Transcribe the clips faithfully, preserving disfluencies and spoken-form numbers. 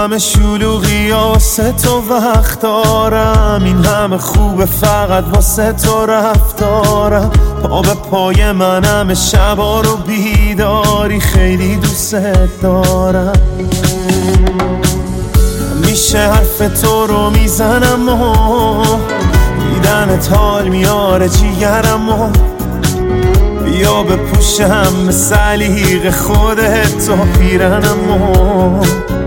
همه شلوغی واسه تو وقت دارم، این همه خوبه فقط واسه تو رفتارم. پا به پای منم شبا رو بیداری، خیلی دوست دارم. میشه حرف تو رو میزنم و دیدنت حال میاره جیگرم و بیا بپوشم سلیق خودت و پیرنم و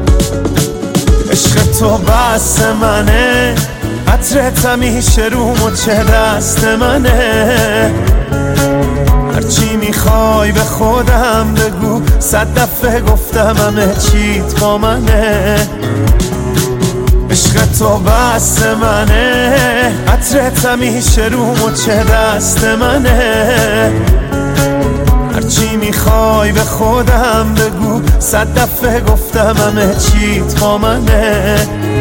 عشق تو بس منه، عطرت همیشه روم و چه دست منه. هرچی میخوای به خودم بگو، صد دفعه گفتم همه چیت با منه. عشق تو بس منه، عطرت همیشه روم و چه دست منه. هرچی میخوای به خودم بگو، صد دفعه گفتم همه چیت با منه.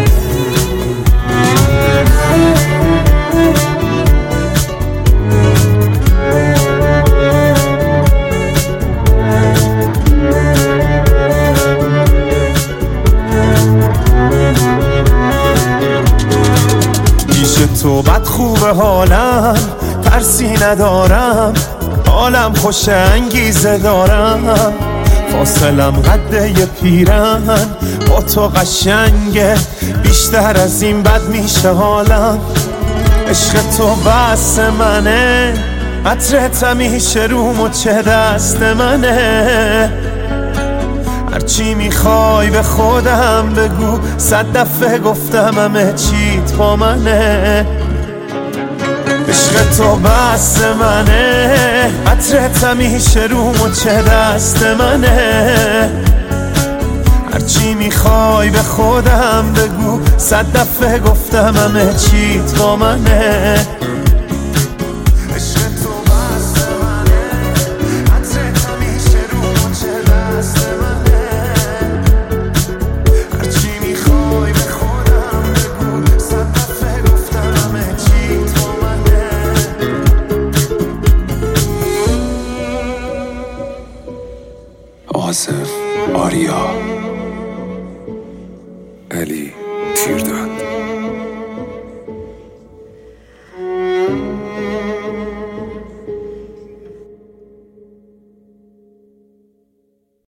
تو بد خوبه حالم، ترسی ندارم، حالم خوش انگیزه دارم. فاصلم قده ی پیرن، با تو قشنگه، بیشتر از این بد میشه حالم. عشق تو بس منه، عطرت همیشه روم و چه دست منه. هرچی میخوای به خودم بگو، صد دفعه گفتم همه چیت با منه. عشق تو بس منه، عطرت همیشه روم و چه دست منه. هرچی میخوای به خودم بگو، صد دفعه گفتم همه چیت با منه. آصف آریا علی تیرداد